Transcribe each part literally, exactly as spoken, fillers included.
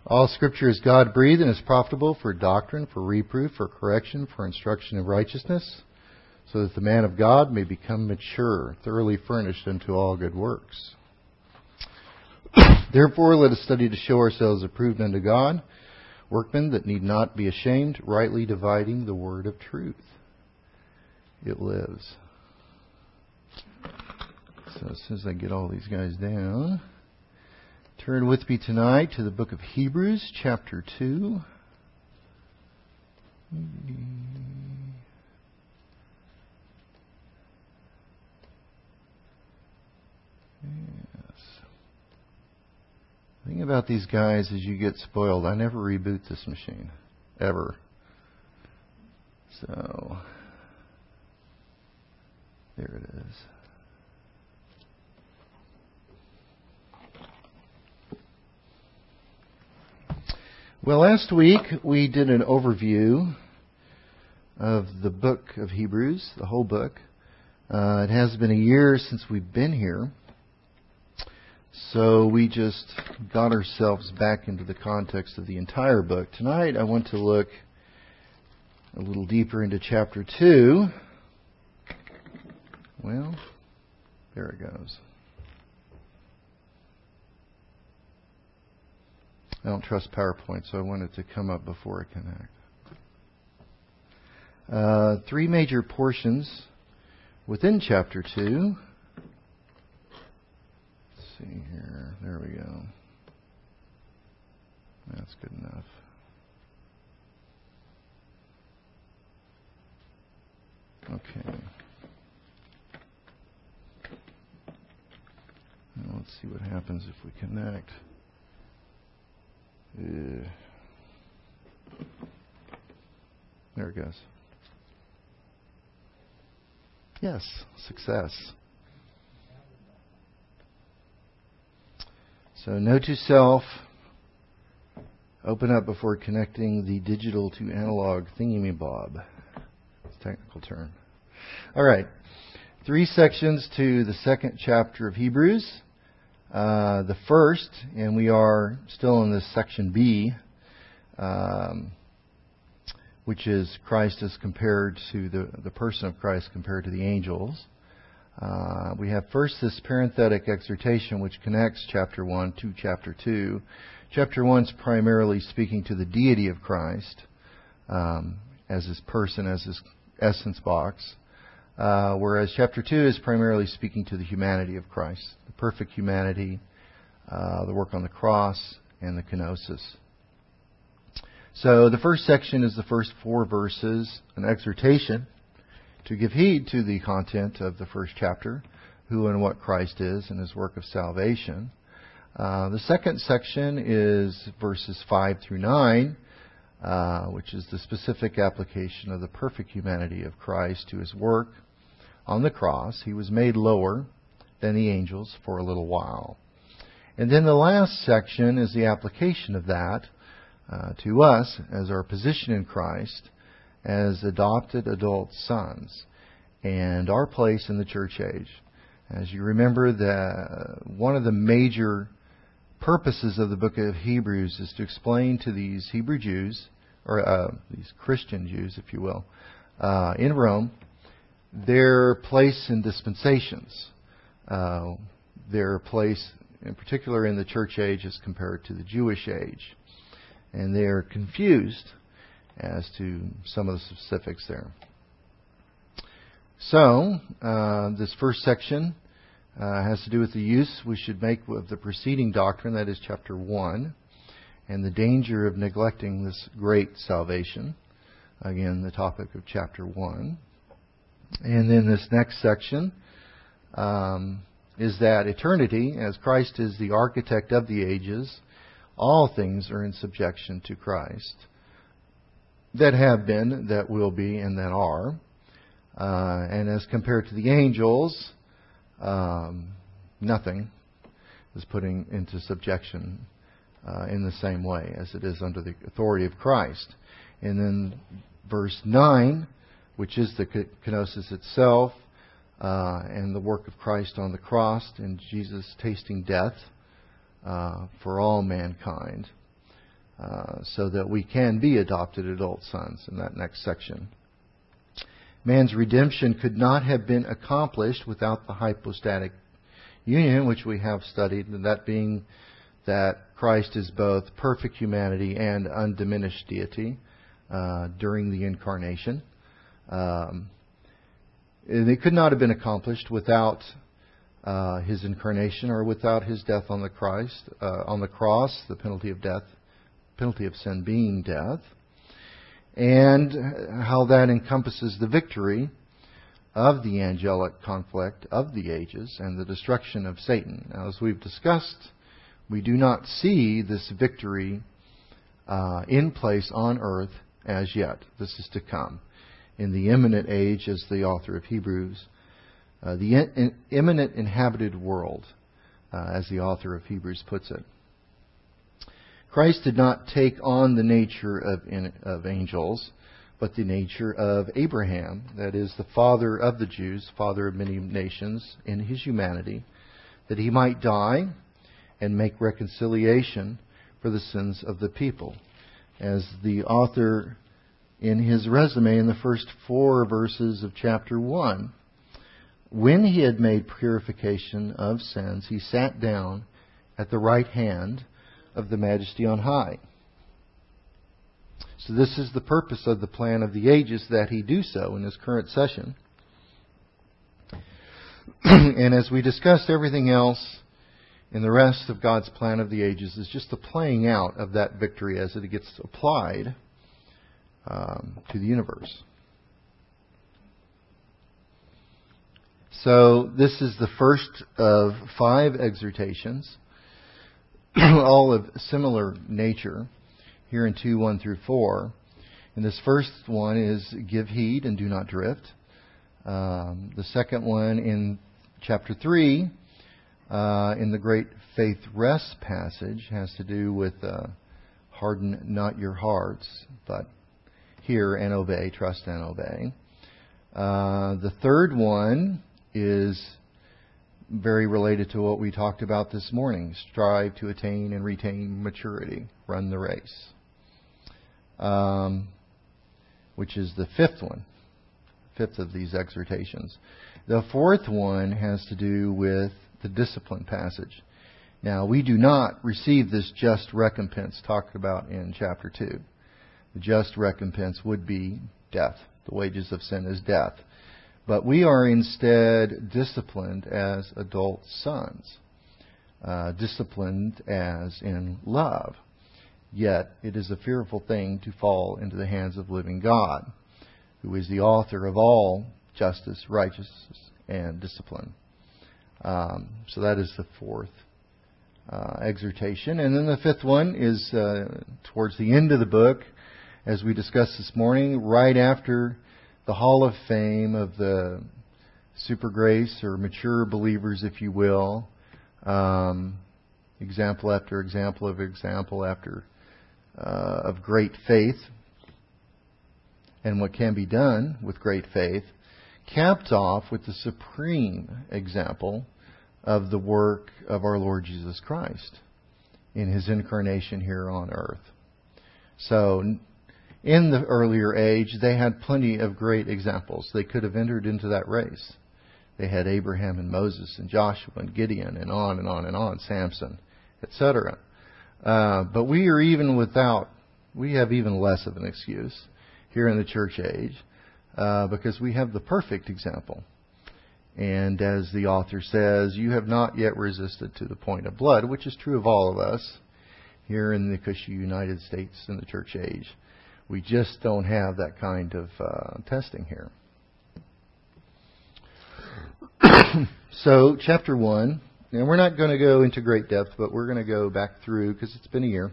All Scripture is God-breathed and is profitable for doctrine, for reproof, for correction, for instruction in righteousness, so that the man of God may become mature, thoroughly furnished unto all good works. Therefore, let us study to show ourselves approved unto God, workmen that need not be ashamed, rightly dividing the word of truth. It lives. So as soon as I get all these guys down, turn with me tonight to the book of Hebrews, chapter two. The thing about these guys is you get spoiled. I never reboot this machine. Ever. So, there it is. Well, last week we did an overview of the book of Hebrews, the whole book. Uh, it has been a year since we've been here. So we just got ourselves back into the context of the entire book. Tonight I want to look a little deeper into chapter two. Well, there it goes. I don't trust PowerPoint, so I want it to come up before I connect. Uh, three major portions within chapter two. See here. There we go. That's good enough. Okay. Now let's see what happens if we connect. Uh, there it goes. Yes, success. So note to self, open up before connecting the digital to analog thingy-me-bob. It's a technical term. All right. Three sections to the second chapter of Hebrews. Uh, the first, and we are still in this section B, um, which is Christ as compared to the, the person of Christ compared to the angels. Uh, we have first this parenthetic exhortation which connects chapter one to chapter two. Chapter one is primarily speaking to the deity of Christ um, as his person, as his essence box. Uh, whereas chapter two is primarily speaking to the humanity of Christ, the perfect humanity, uh, the work on the cross, and the kenosis. So the first section is the first four verses, an exhortation to give heed to the content of the first chapter, who and what Christ is and his work of salvation. Uh, the second section is verses five through nine, uh, which is the specific application of the perfect humanity of Christ to his work on the cross. He was made lower than the angels for a little while. And then the last section is the application of that uh, to us as our position in Christ as adopted adult sons and our place in the church age. As you remember, the, one of the major purposes of the book of Hebrews is to explain to these Hebrew Jews, or uh, these Christian Jews, if you will, uh, in Rome, their place in dispensations, uh, their place in particular in the church age as compared to the Jewish age. And they are confused as to some of the specifics there. So, uh, this first section uh, has to do with the use we should make of the preceding doctrine, that is chapter one, and the danger of neglecting this great salvation. Again, the topic of chapter one. And then this next section um, is that eternity, as Christ is the architect of the ages, all things are in subjection to Christ. That have been, that will be, and that are. Uh, and as compared to the angels, um, nothing is putting into subjection uh, in the same way as it is under the authority of Christ. And then verse nine, which is the kenosis itself, uh, and the work of Christ on the cross, and Jesus tasting death uh, for all mankind. uh, so that we can be adopted adult sons in that next section. Man's redemption could not have been accomplished without the hypostatic union, which we have studied, and that being that Christ is both perfect humanity and undiminished deity uh, during the incarnation. Um, and it could not have been accomplished without uh, His incarnation or without His death on the Christ uh, on the cross, the penalty of death, penalty of sin being death, and how that encompasses the victory of the angelic conflict of the ages and the destruction of Satan. Now, as we've discussed, we do not see this victory uh, in place on earth as yet. This is to come. In the imminent age, as the author of Hebrews, uh, the in, imminent inhabited world, uh, as the author of Hebrews puts it. Christ did not take on the nature of, in, of angels, but the nature of Abraham, that is, the father of the Jews, father of many nations in His humanity, that He might die and make reconciliation for the sins of the people. As the author in his resume in the first four verses of chapter one, when He had made purification of sins, He sat down at the right hand of the Majesty on high. So this is the purpose of the plan of the ages, that He do so in His current session. And as we discussed, everything else in the rest of God's plan of the ages is just the playing out of that victory as it gets applied um, to the universe. So this is the first of five exhortations, all of similar nature, here in two, one through four. And this first one is give heed and do not drift. Um, the second one in chapter three, uh, in the great faith rest passage, has to do with uh, harden not your hearts, but hear and obey, trust and obey. Uh, the third one is very related to what we talked about this morning. Strive to attain and retain maturity. Run the race. Um, which is the fifth one. Fifth of these exhortations. The fourth one has to do with the discipline passage. Now, we do not receive this just recompense talked about in chapter two. The just recompense would be death. The wages of sin is death. But we are instead disciplined as adult sons. Uh, disciplined as in love. Yet it is a fearful thing to fall into the hands of living God, who is the author of all justice, righteousness, and discipline. Um, so that is the fourth uh, exhortation. And then the fifth one is uh, towards the end of the book, as we discussed this morning, right after the Hall of Fame of the super grace or mature believers, if you will. Um, example after example of example after uh, of great faith and what can be done with great faith, capped off with the supreme example of the work of our Lord Jesus Christ in His incarnation here on earth. So, in the earlier age, they had plenty of great examples. They could have entered into that race. They had Abraham and Moses and Joshua and Gideon and on and on and on, Samson, et cetera. Uh, but we are even without, we have even less of an excuse here in the church age uh, because we have the perfect example. And as the author says, you have not yet resisted to the point of blood, which is true of all of us here in the cushy United States in the church age. We just don't have that kind of uh, testing here. So, chapter one, and we're not going to go into great depth, but we're going to go back through, because it's been a year,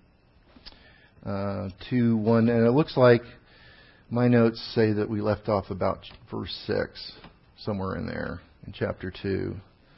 uh, to one, and it looks like my notes say that we left off about verse six, somewhere in there, in chapter two.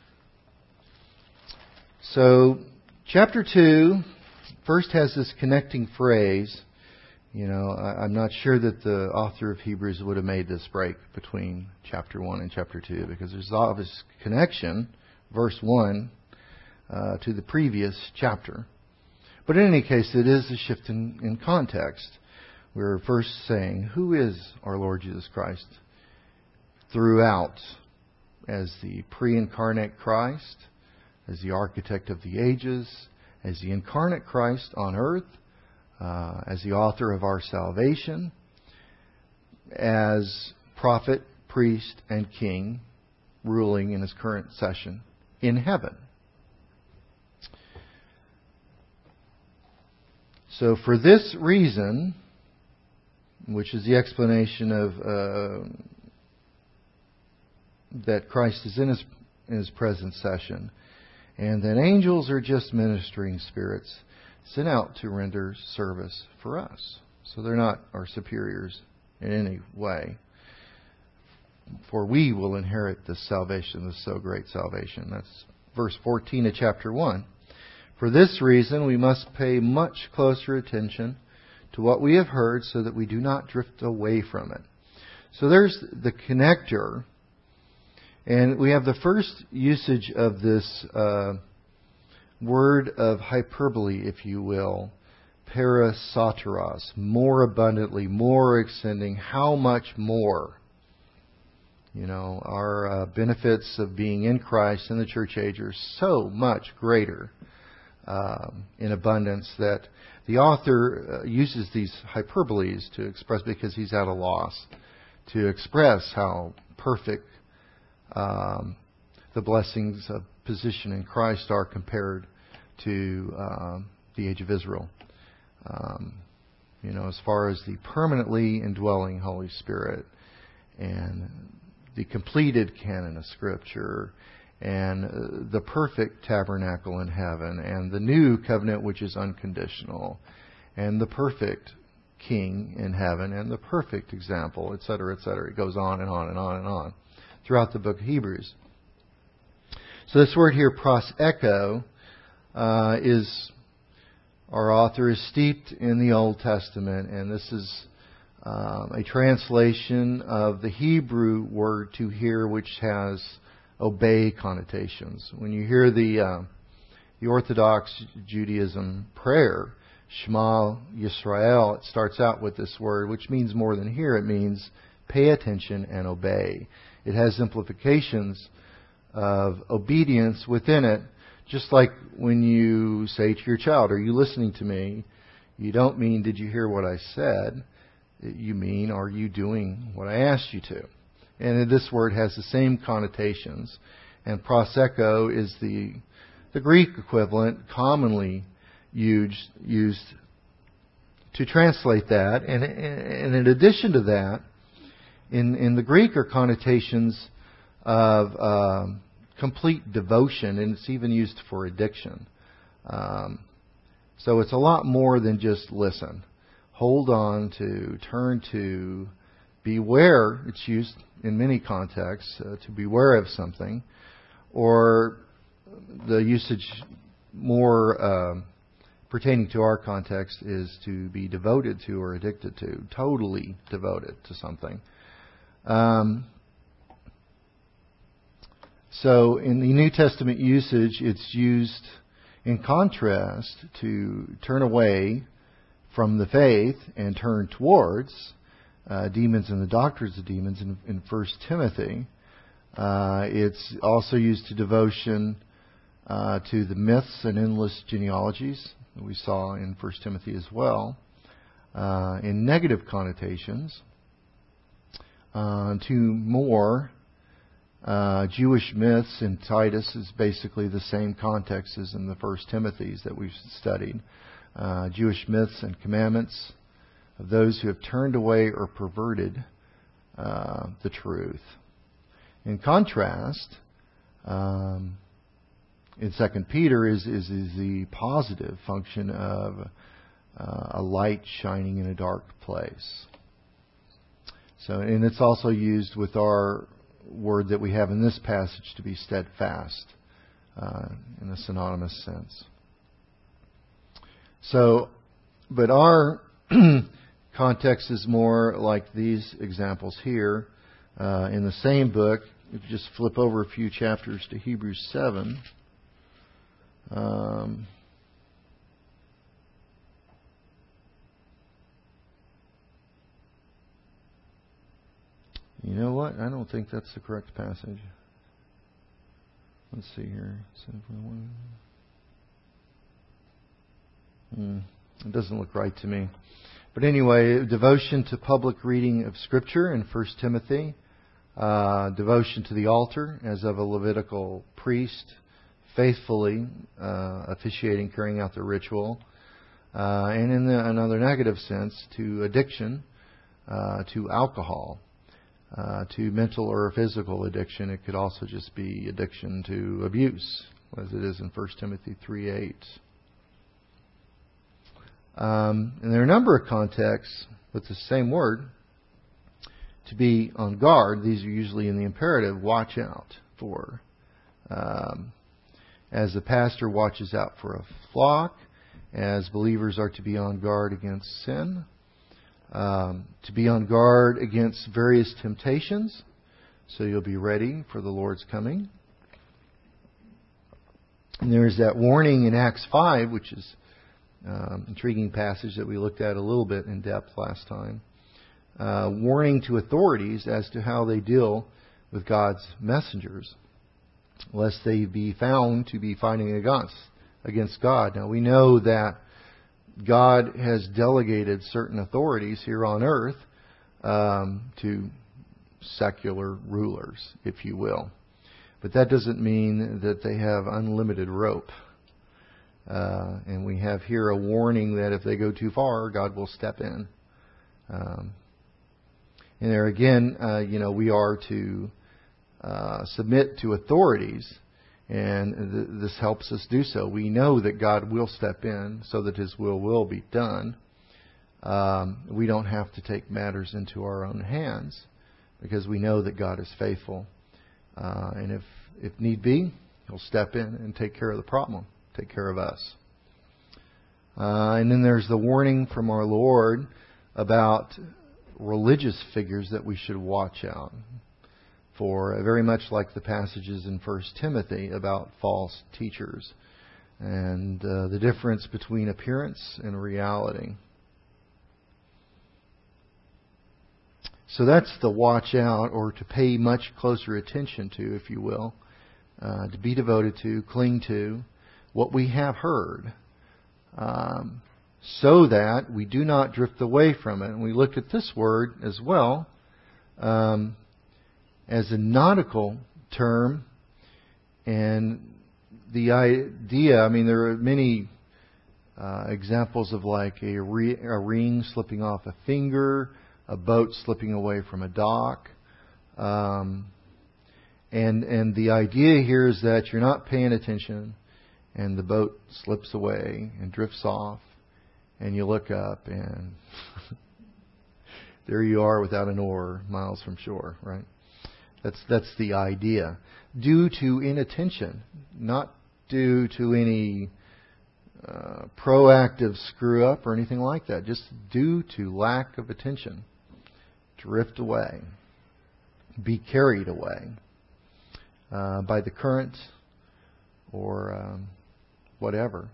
So, chapter two first has this connecting phrase. You know, I, I'm not sure that the author of Hebrews would have made this break between chapter one and chapter two, because there's obvious connection, verse one, uh, to the previous chapter. But in any case, it is a shift in, in context. We're first saying, who is our Lord Jesus Christ? Throughout, as the pre-incarnate Christ, as the architect of the ages, as the incarnate Christ on earth, uh, as the author of our salvation, as prophet, priest, and king, ruling in his current session in heaven. So for this reason, which is the explanation of uh, that Christ is in his, in his present session, and that angels are just ministering spirits sent out to render service for us. So they're not our superiors in any way. For we will inherit this salvation, this so great salvation. That's verse fourteen of chapter one. For this reason, we must pay much closer attention to what we have heard so that we do not drift away from it. So there's the connector. And we have the first usage of this uh, word of hyperbole, if you will, parasoteros, more abundantly, more extending, how much more? You know, our uh, benefits of being in Christ in the church age are so much greater um, in abundance that the author uh, uses these hyperboles to express, because he's at a loss, to express how perfect Um, the blessings of position in Christ are compared to um, the age of Israel. Um, you know, as far as the permanently indwelling Holy Spirit and the completed canon of Scripture and uh, the perfect tabernacle in heaven and the new covenant which is unconditional and the perfect king in heaven and the perfect example, et cetera, et cetera. It goes on and on and on and on throughout the book of Hebrews. So this word here, pros echo, uh, is, our author is steeped in the Old Testament, and this is um, a translation of the Hebrew word to hear, which has obey connotations. When you hear the uh, the Orthodox Judaism prayer, Shema Yisrael, it starts out with this word, which means more than hear. It means pay attention and obey. It has implications of obedience within it, just like when you say to your child, are you listening to me? You don't mean, did you hear what I said? You mean, are you doing what I asked you to? And this word has the same connotations. And proseko is the the Greek equivalent commonly used, used to translate that. And, and in addition to that, In, in the Greek are connotations of um, complete devotion, and it's even used for addiction. Um, so it's a lot more than just listen. Hold on to, turn to, beware. It's used in many contexts, uh, to beware of something. Or the usage more uh, pertaining to our context is to be devoted to or addicted to, totally devoted to something. Um, so in the New Testament usage, it's used in contrast to turn away from the faith and turn towards uh, demons and the doctrines of demons in, in First Timothy. Uh, it's also used to devotion uh, to the myths and endless genealogies that we saw in First Timothy as well. Uh, in negative connotations, Uh, to more uh, Jewish myths in Titus is basically the same context as in the First Timothy's that we've studied. Uh, Jewish myths and commandments of those who have turned away or perverted uh, the truth. In contrast, um, in Second Peter is, is is the positive function of uh, a light shining in a dark place. So, and it's also used with our word that we have in this passage to be steadfast uh, in a synonymous sense. So, but our context is more like these examples here uh, in the same book. If you just flip over a few chapters to Hebrews seven. Um, You know what? I don't think that's the correct passage. Let's see here. Hmm. It doesn't look right to me. But anyway, devotion to public reading of Scripture in First Timothy. Uh, devotion to the altar as of a Levitical priest, faithfully uh, officiating, carrying out the ritual. Uh, and in the, another negative sense, to addiction, uh, to alcohol, uh, to mental or physical addiction. It could also just be addiction to abuse, as it is in First Timothy three eight. Um, and there are a number of contexts with the same word. To be on guard, these are usually in the imperative, watch out for. Um, as the pastor watches out for a flock, as believers are to be on guard against sin, um, to be on guard against various temptations, so you'll be ready for the Lord's coming. And there's that warning in Acts five, which is um, intriguing passage that we looked at a little bit in depth last time. Uh, warning to authorities as to how they deal with God's messengers, lest they be found to be fighting against, against God. Now we know that God has delegated certain authorities here on earth um, to secular rulers, if you will. But that doesn't mean that they have unlimited rope. Uh, and we have here a warning that if they go too far, God will step in. Um, And there again, uh, you know, we are to uh, submit to authorities, and th- this helps us do so. We know that God will step in so that His will will be done. Um, we don't have to take matters into our own hands because we know that God is faithful. Uh, and if, if need be, He'll step in and take care of the problem, take care of us. Uh, and then there's the warning from our Lord about religious figures that we should watch out for, very much like the passages in First Timothy about false teachers and uh, the difference between appearance and reality. So that's the watch out, or to pay much closer attention to, if you will, uh, to be devoted to, cling to what we have heard. Um, so that we do not drift away from it. And we looked at this word as well um, as a nautical term. And the idea, I mean, there are many uh, examples of like a, re- a ring slipping off a finger, a boat slipping away from a dock. Um, and, and the idea here is that you're not paying attention and the boat slips away and drifts off. And you look up and there you are without an oar, miles from shore, right? That's that's the idea. Due to inattention, not due to any uh, proactive screw up or anything like that. Just due to lack of attention. Drift away. Be carried away uh, by the current or um, whatever.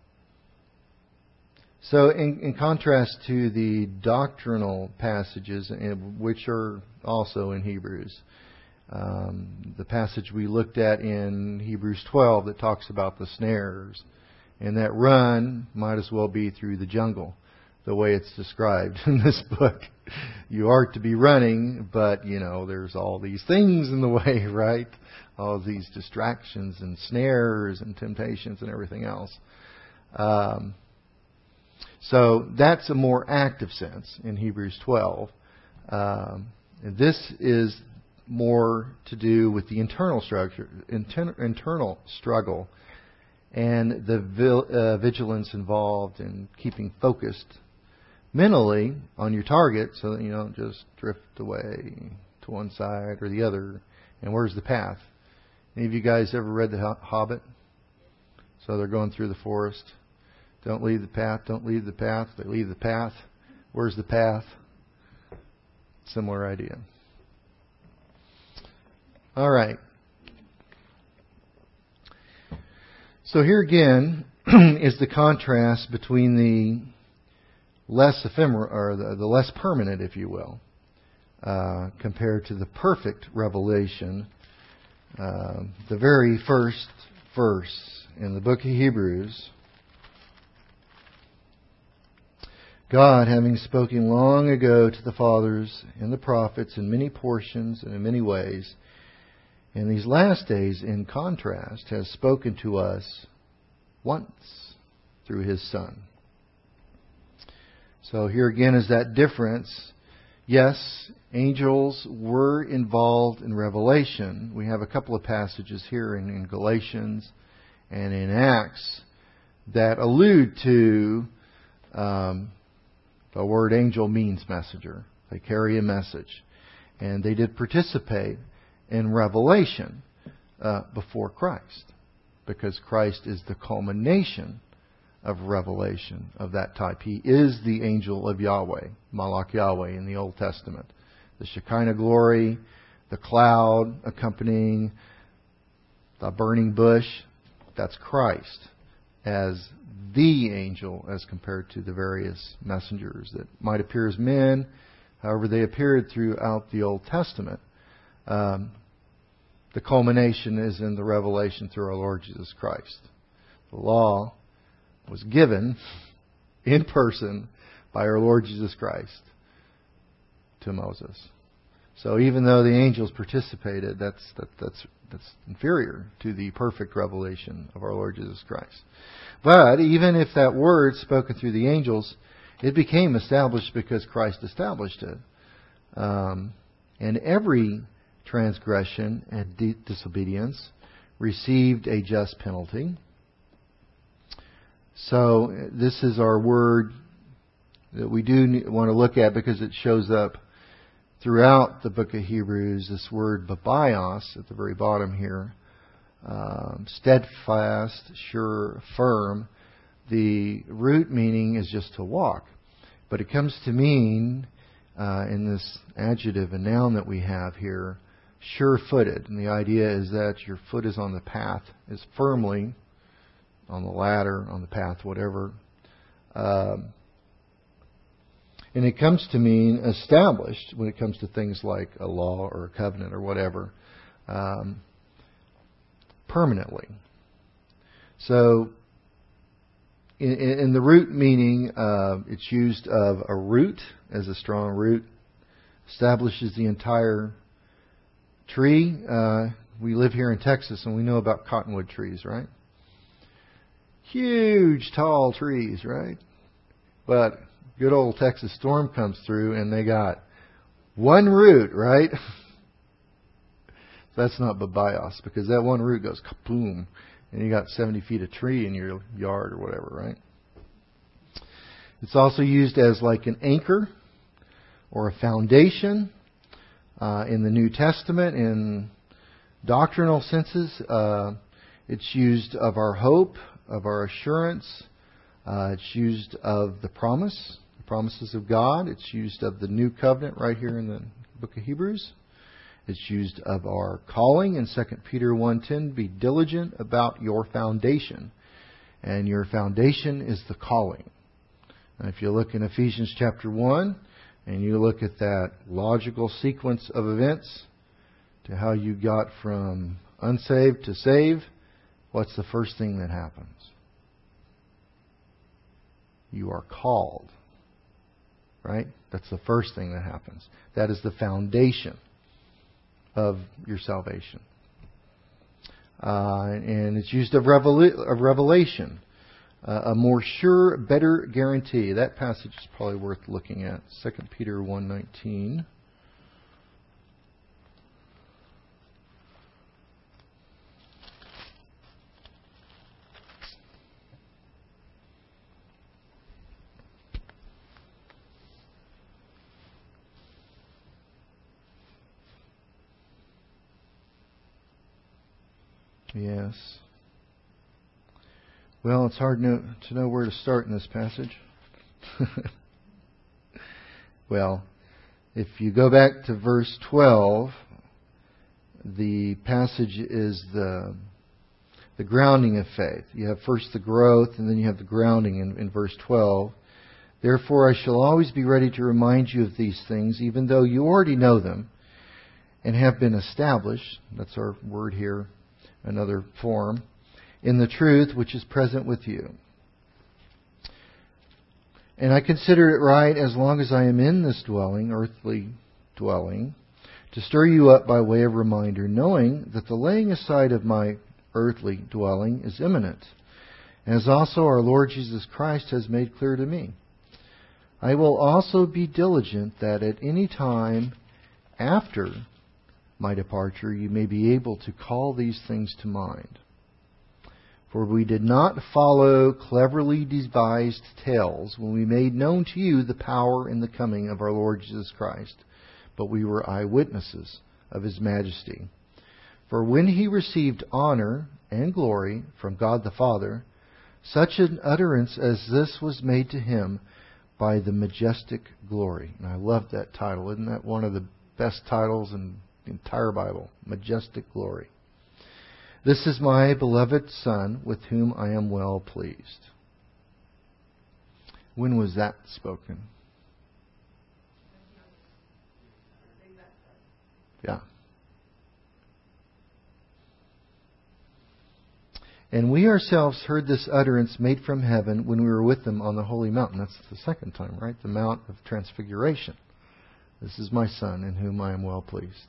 So in, in contrast to the doctrinal passages, which are also in Hebrews, um, the passage we looked at in Hebrews twelve that talks about the snares, and that run might as well be through the jungle, the way it's described in this book. You are to be running, but, you know, there's all these things in the way, right? All these distractions and snares and temptations and everything else. Um, So that's a more active sense in Hebrews twelve. Um, and this is more to do with the internal structure, inter- internal struggle, and the vil- uh, vigilance involved in keeping focused mentally on your target, so that you don't just drift away to one side or the other. And where's the path? Any of you guys ever read The Hobbit? So they're going through the forest. Don't leave the path, don't leave the path. They leave the path. Where's the path? Similar idea. All right. So here again is the contrast between the less ephemeral, or the, the less permanent, if you will, uh, compared to the perfect revelation. Uh, the very first verse in the book of Hebrews, God, having spoken long ago to the fathers and the prophets in many portions and in many ways, in these last days, in contrast, has spoken to us once through His Son. So here again is that difference. Yes, angels were involved in revelation. We have a couple of passages here in, in Galatians and in Acts that allude to um, the word angel means messenger. They carry a message. And they did participate in revelation uh, before Christ, because Christ is the culmination of revelation of that type. He is the angel of Yahweh, Malach Yahweh in the Old Testament. The Shekinah glory, the cloud accompanying the burning bush, that's Christ as the angel as compared to the various messengers that might appear as men. However, they appeared throughout the Old Testament. Um, the culmination is in the revelation through our Lord Jesus Christ. The law was given in person by our Lord Jesus Christ to Moses. So even though the angels participated, that's that, that's that's inferior to the perfect revelation of our Lord Jesus Christ. But even if that word spoken through the angels, it became established because Christ established it. Um, and every transgression and de- disobedience received a just penalty. So this is our word that we do want to look at because it shows up throughout the book of Hebrews. This word babios at the very bottom here, um, steadfast, sure, firm. The root meaning is just to walk, but it comes to mean uh, in this adjective and noun that we have here, sure-footed. And the idea is that your foot is on the path, is firmly on the ladder, on the path, whatever. Um, and it comes to mean established when it comes to things like a law or a covenant or whatever, um, permanently. So, in, in the root meaning, uh, it's used of a root as a strong root, establishes the entire tree. Uh, we live here in Texas and we know about cottonwood trees, right? Huge, tall trees, right? But good old Texas storm comes through and they got one root, right? That's not babios, because that one root goes kaboom, and you got seventy feet of tree in your yard or whatever, right? It's also used as like an anchor or a foundation uh, in the New Testament in doctrinal senses. Uh, it's used of our hope, of our assurance. Uh, it's used of the promise, the promises of God. It's used of the new covenant right here in the book of Hebrews. It's used of our calling in Second Peter one ten. Be diligent about your foundation. And your foundation is the calling. And if you look in Ephesians chapter one and you look at that logical sequence of events to how you got from unsaved to saved, what's the first thing that happens? You are called. Right? That's the first thing that happens. That is the foundation of your salvation. Uh, and it's used of, revela- of revelation. Uh, a more sure, better guarantee. That passage is probably worth looking at. Second Peter one nineteen. Yes. Well, it's hard to know, to know where to start in this passage. Well, if you go back to verse twelve, the passage is the the grounding of faith. You have first the growth, and then you have the grounding in, in verse twelve. Therefore I shall always be ready to remind you of these things, even though you already know them and have been established. That's our word here, another form. In the truth which is present with you. And I consider it right, as long as I am in this dwelling, earthly dwelling, to stir you up by way of reminder, knowing that the laying aside of my earthly dwelling is imminent, as also our Lord Jesus Christ has made clear to me. I will also be diligent that at any time after my departure you may be able to call these things to mind. For we did not follow cleverly devised tales when we made known to you the power and the coming of our Lord Jesus Christ, but we were eyewitnesses of His majesty. For when He received honor and glory from God the Father, such an utterance as this was made to Him by the majestic glory. And I love that title. Isn't that one of the best titles in the entire Bible? Majestic glory. This is my beloved Son, with whom I am well pleased. When was that spoken? Yeah. And we ourselves heard this utterance made from heaven when we were with them on the holy mountain. That's the second time, right? The Mount of Transfiguration. This is my Son, in whom I am well pleased.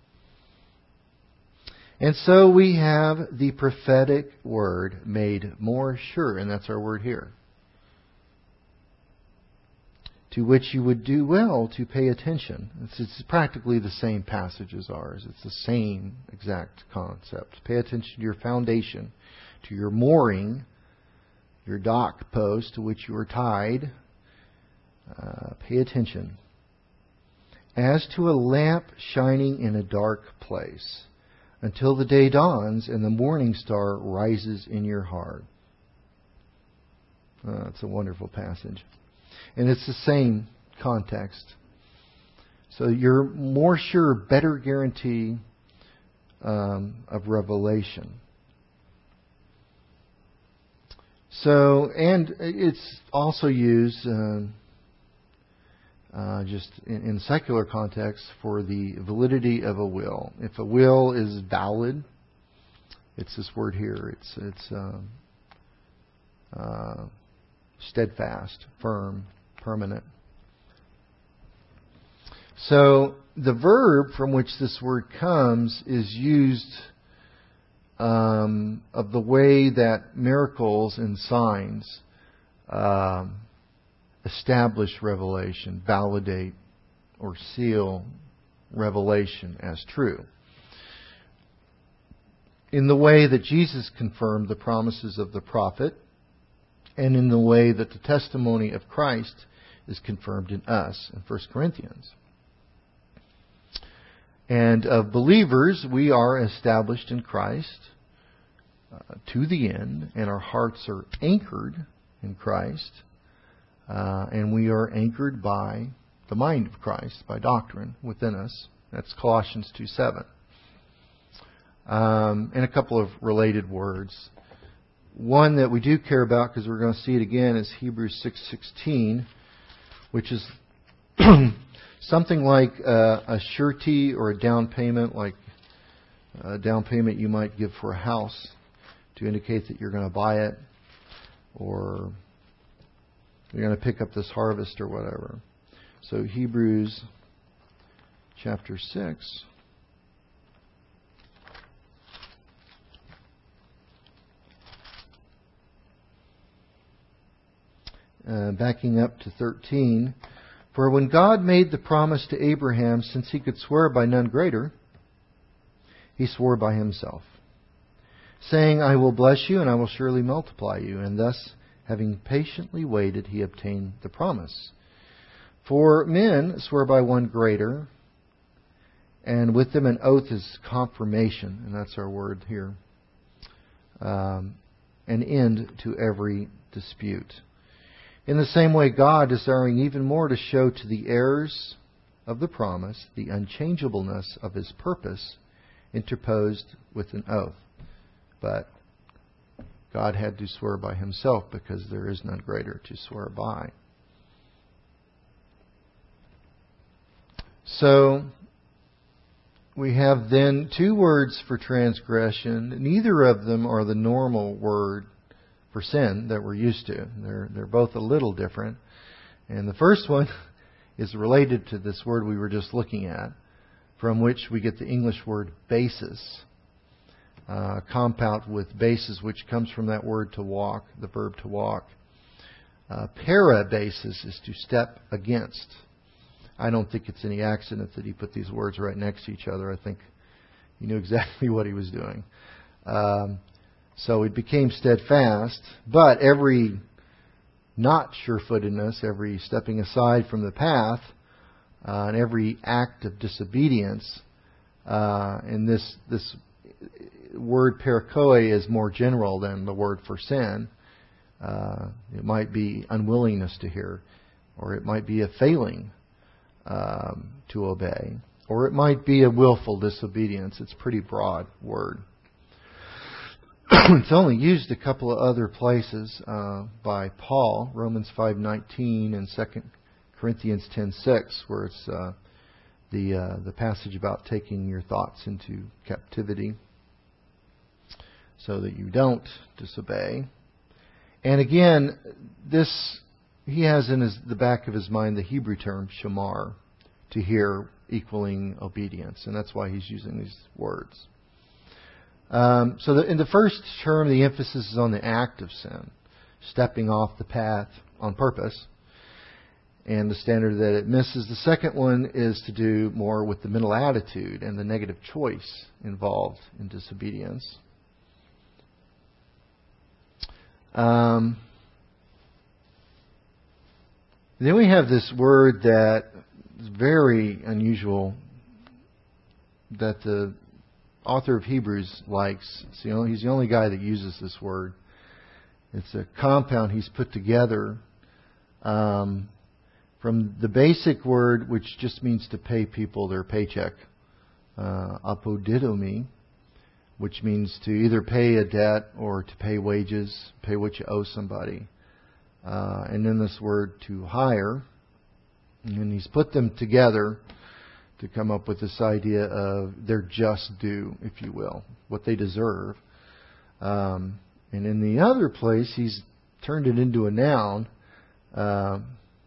And so we have the prophetic word made more sure, and that's our word here, to which you would do well to pay attention. It's, it's practically the same passage as ours. It's the same exact concept. Pay attention to your foundation, to your mooring, your dock post to which you are tied. Uh, pay attention. As to a lamp shining in a dark place, until the day dawns and the morning star rises in your heart. Uh, it's a wonderful passage. And it's the same context. So you're more sure, better guarantee um, of revelation. So, and it's also used uh, uh, just in, in secular context for the validity of a will. If a will is valid, it's this word here. It's it's uh, uh, steadfast, firm, permanent. So the verb from which this word comes is used um, of the way that miracles and signs um, establish revelation, validate or seal revelation as true. In the way that Jesus confirmed the promises of the prophet, and in the way that the testimony of Christ is confirmed in us in First Corinthians. And of believers, we are established in Christ uh, to the end, and our hearts are anchored in Christ, uh, and we are anchored by the mind of Christ, by doctrine within us. That's Colossians two seven. Um, and a couple of related words. One that we do care about, because we're going to see it again, is Hebrews six sixteen, which is something like uh, a surety or a down payment, like a down payment you might give for a house to indicate that you're going to buy it, or you're going to pick up this harvest or whatever. So Hebrews chapter six. Uh, backing up to thirteen. For when God made the promise to Abraham, since he could swear by none greater, he swore by himself, saying, I will bless you, and I will surely multiply you. And thus, having patiently waited, he obtained the promise. For men swear by one greater, and with them an oath is confirmation, and that's our word here, um, an end to every dispute. In the same way, God, desiring even more to show to the heirs of the promise the unchangeableness of His purpose, interposed with an oath. But God had to swear by Himself, because there is none greater to swear by. So we have then two words for transgression. Neither of them are the normal word for sin that we're used to. They're they're both a little different. And the first one is related to this word we were just looking at, from which we get the English word basis. Uh, compound with basis, which comes from that word to walk, the verb to walk. Uh, parabasis is to step against. I don't think it's any accident that he put these words right next to each other. I think he knew exactly what he was doing. Um, so it became steadfast, but every not sure-footedness, every stepping aside from the path, uh, and every act of disobedience, uh, and this this word parakoi is more general than the word for sin. Uh, it might be unwillingness to hear, or it might be a failing um, to obey, or it might be a willful disobedience. It's a pretty broad word. It's only used a couple of other places uh, by Paul, Romans five nineteen and Second Corinthians ten six, where it's uh, the uh, the passage about taking your thoughts into captivity, so that you don't disobey. And again, this he has in his, the back of his mind the Hebrew term shamar, to hear equaling obedience, and that's why he's using these words. Um, so the, in the first term, the emphasis is on the act of sin, stepping off the path on purpose, and the standard that it misses. The second one is to do more with the mental attitude and the negative choice involved in disobedience. Um, then we have this word that is very unusual, that the author of Hebrews likes. It's the only, he's the only guy that uses this word. It's a compound he's put together um, from the basic word, which just means to pay people their paycheck, uh, apodidomi, which means to either pay a debt or to pay wages, pay what you owe somebody. Uh, and then this word to hire. And he's put them together to come up with this idea of their just due, if you will, what they deserve. Um, and in the other place, he's turned it into a noun. Uh,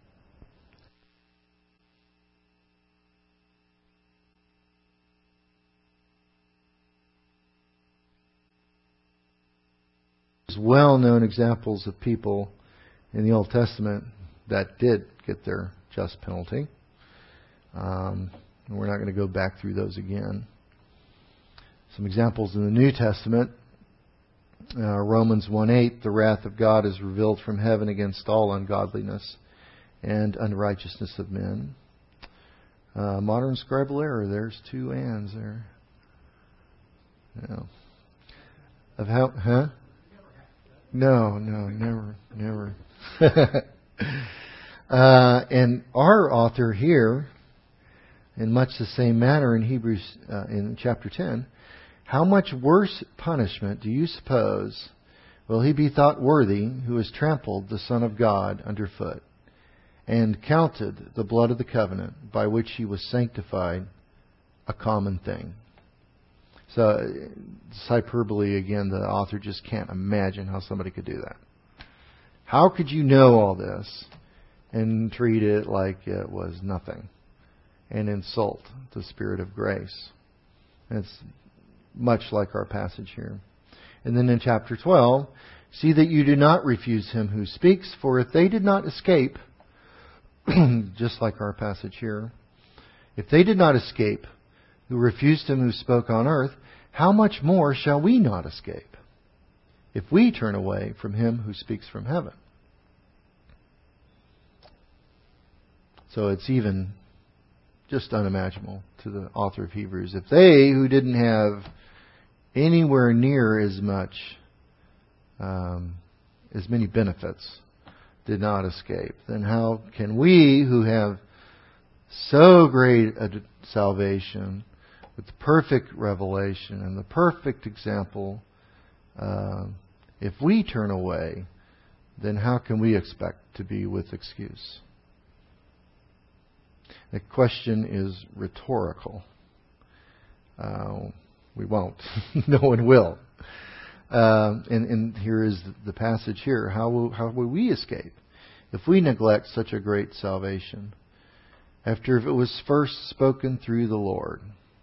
well-known examples of people in the Old Testament that did get their just penalty. Um, and we're not going to go back through those again. Some examples in the New Testament. Uh, Romans one eight, the wrath of God is revealed from heaven against all ungodliness and unrighteousness of men. Uh, modern scribal error, there's two ands there. Yeah. Of how, huh? No, no, never, never. uh, and our author here, in much the same manner in Hebrews, uh, in chapter ten, how much worse punishment do you suppose will he be thought worthy who has trampled the Son of God underfoot and counted the blood of the covenant by which he was sanctified a common thing? So, it's hyperbole again. The author just can't imagine how somebody could do that. How could you know all this and treat it like it was nothing and insult the Spirit of grace? And it's much like our passage here. And then in chapter twelve, see that you do not refuse him who speaks, for if they did not escape, just like our passage here, if they did not escape who refused him who spoke on earth, how much more shall we not escape if we turn away from him who speaks from heaven? So it's even just unimaginable to the author of Hebrews. If they, who didn't have anywhere near as much, um, as many benefits, did not escape, then how can we, who have so great a salvation, with the perfect revelation and the perfect example, uh, if we turn away, then how can we expect to be with excuse? The question is rhetorical. Uh, we won't. No one will. Uh, and, and here is the passage here. How will, how will we escape if we neglect such a great salvation after it was first spoken through the Lord?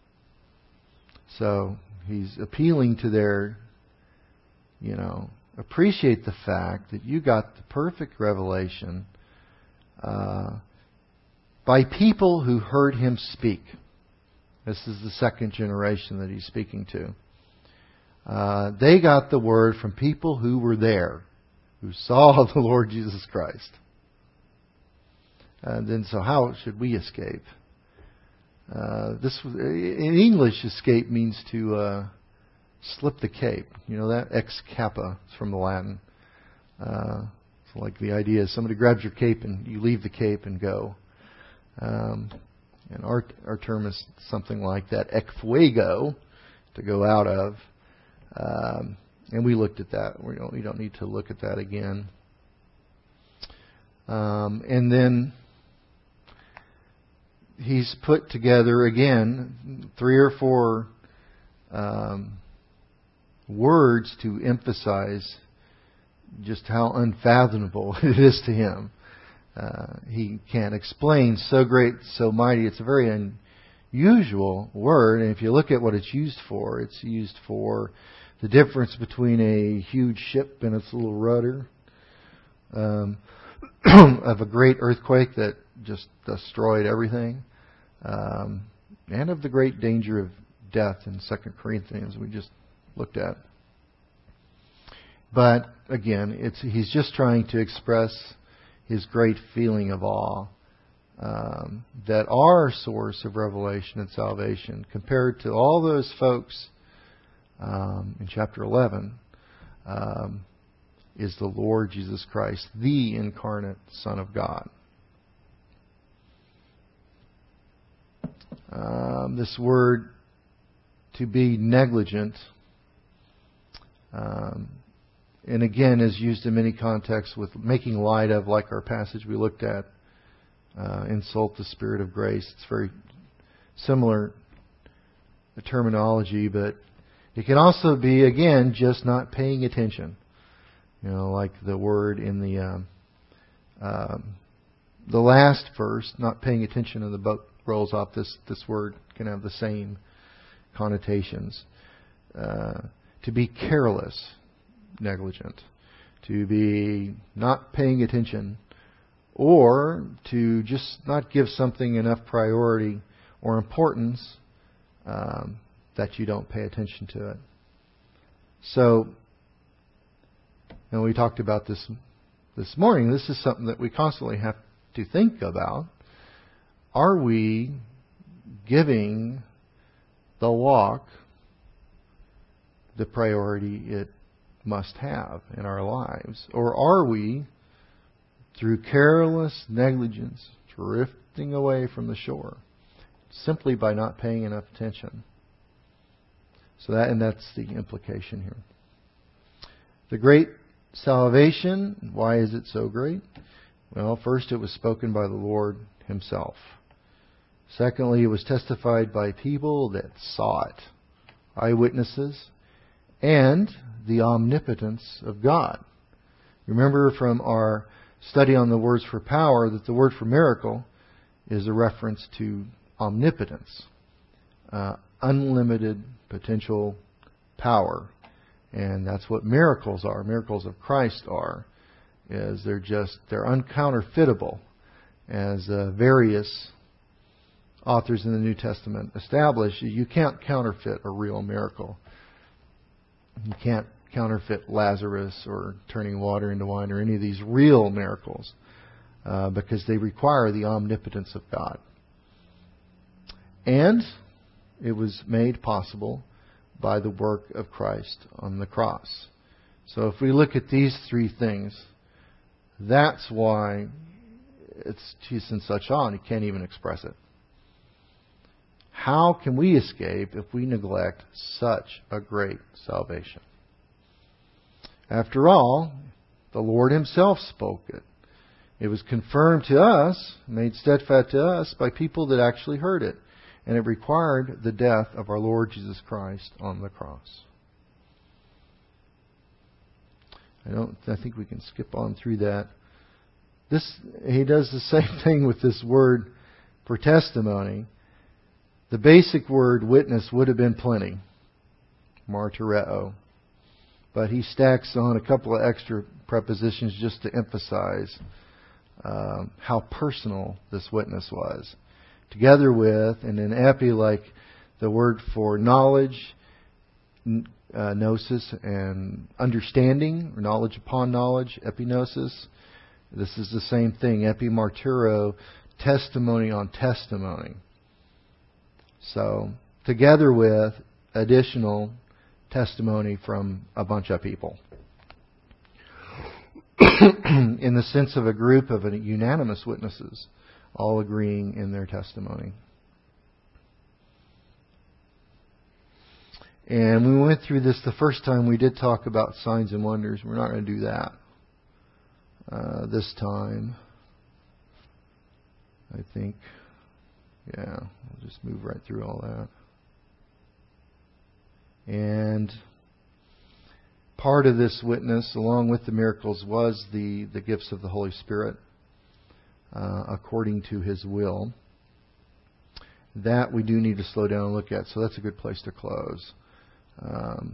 So he's appealing to their, you know, appreciate the fact that you got the perfect revelation uh, by people who heard him speak. This is the second generation that he's speaking to. Uh, they got the word from people who were there, who saw the Lord Jesus Christ. And then, so how should we escape? Uh, this in English, escape means to uh, slip the cape. You know that? Ex capa. It's from the Latin. Uh, it's like the idea is somebody grabs your cape and you leave the cape and go. Um, and our our term is something like that. Ex fuego, to go out of. Um, and we looked at that. We don't, we don't need to look at that again. Um, and then he's put together again three or four um, words to emphasize just how unfathomable it is to him. Uh, he can't explain so great, so mighty. It's a very unusual word, and if you look at what it's used for, it's used for the difference between a huge ship and its little rudder, um, of a great earthquake that just destroyed everything, um, and of the great danger of death in Second Corinthians we just looked at. But again, it's he's just trying to express his great feeling of awe um, that our source of revelation and salvation, compared to all those folks um, in chapter eleven, um, is the Lord Jesus Christ, the incarnate Son of God. Um, this word, to be negligent, um, and again is used in many contexts with making light of, like our passage we looked at, uh, insult the Spirit of grace. It's very similar terminology, but it can also be, again, just not paying attention. You know, like the word in the um, um, the last verse, not paying attention, and the boat rolls off. This this word can have the same connotations. Uh, to be careless, negligent, to be not paying attention, or to just not give something enough priority or importance um, that you don't pay attention to it. So, and we talked about this this morning. This is something that we constantly have to think about. Are we giving the walk the priority it must have in our lives? Or are we, through careless negligence, drifting away from the shore simply by not paying enough attention? So that, and that's the implication here. The great salvation, why is it so great? Well, first, it was spoken by the Lord Himself. Secondly, it was testified by people that saw it, eyewitnesses, and the omnipotence of God. Remember from our study on the words for power that the word for miracle is a reference to omnipotence, uh, unlimited potential power. And that's what miracles are. Miracles of Christ are. Is they're just, they're uncounterfeitable, as uh, various authors in the New Testament establish. You can't counterfeit a real miracle. You can't counterfeit Lazarus or turning water into wine or any of these real miracles uh, because they require the omnipotence of God. And it was made possible by the work of Christ on the cross. So if we look at these three things, that's why it's Jesus and such on. You can't even express it. How can we escape if we neglect such a great salvation? After all, the Lord Himself spoke it. It was confirmed to us, made steadfast to us by people that actually heard it. And it required the death of our Lord Jesus Christ on the cross. I don't. I think we can skip on through that. This he does the same thing with this word for testimony. The basic word witness would have been plenty, martyreo, but he stacks on a couple of extra prepositions just to emphasize um, how personal this witness was. Together with, and in epi, like the word for knowledge, uh, gnosis, and understanding, or knowledge upon knowledge, epignosis. This is the same thing, epimarturo, testimony on testimony. So, together with additional testimony from a bunch of people. In the sense of a group of unanimous witnesses, all agreeing in their testimony. And when we went through this the first time, we did talk about signs and wonders. We're not going to do that uh, this time. I think, yeah, we'll just move right through all that. And part of this witness, along with the miracles, was the, the gifts of the Holy Spirit. Uh, according to His will. That we do need to slow down and look at, so that's a good place to close. Um,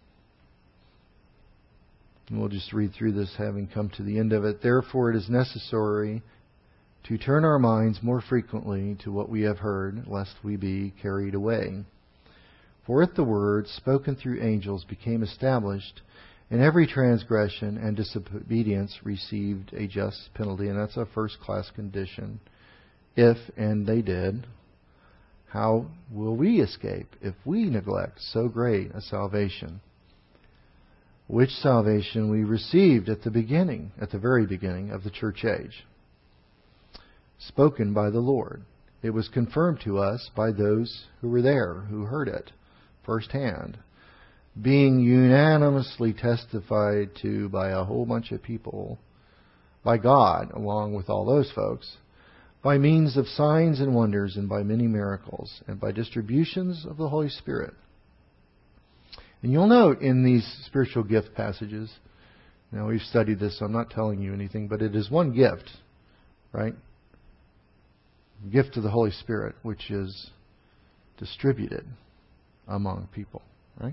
and we'll just read through this, having come to the end of it. Therefore, it is necessary to turn our minds more frequently to what we have heard, lest we be carried away. For if the word spoken through angels became established, and every transgression and disobedience received a just penalty. And that's a first-class condition. If, and they did, how will we escape if we neglect so great a salvation? Which salvation we received at the beginning, at the very beginning of the church age. Spoken by the Lord. It was confirmed to us by those who were there, who heard it firsthand. Being unanimously testified to by a whole bunch of people, by God, along with all those folks, by means of signs and wonders, and by many miracles, and by distributions of the Holy Spirit. And you'll note in these spiritual gift passages, now we've studied this, so I'm not telling you anything, but it is one gift, right? Gift of the Holy Spirit, which is distributed among people, right?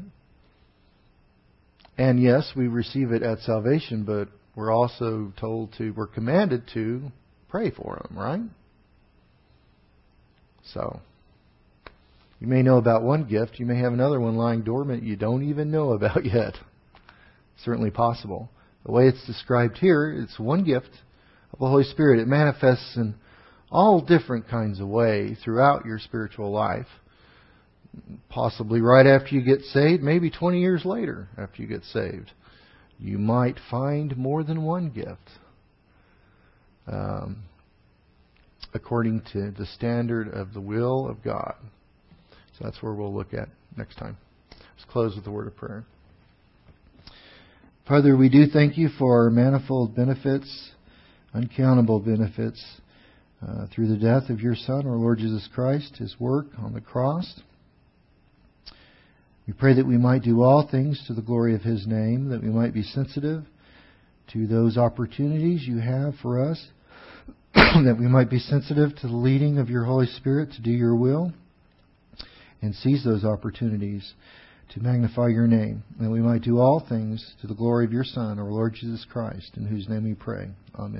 And yes, we receive it at salvation, but we're also told to, we're commanded to pray for them, right? So, you may know about one gift. You may have another one lying dormant you don't even know about yet. Certainly possible. The way it's described here, it's one gift of the Holy Spirit. It manifests in all different kinds of ways throughout your spiritual life. Possibly right after you get saved, maybe twenty years later after you get saved. You might find more than one gift. Um, according to the standard of the will of God. So that's where we'll look at next time. Let's close with a word of prayer. Father, we do thank you for our manifold benefits, uncountable benefits, uh, through the death of your Son, our Lord Jesus Christ, His work on the cross. We pray that we might do all things to the glory of His name, that we might be sensitive to those opportunities you have for us, that we might be sensitive to the leading of your Holy Spirit to do your will, and seize those opportunities to magnify your name, that we might do all things to the glory of your Son, our Lord Jesus Christ, in whose name we pray. Amen.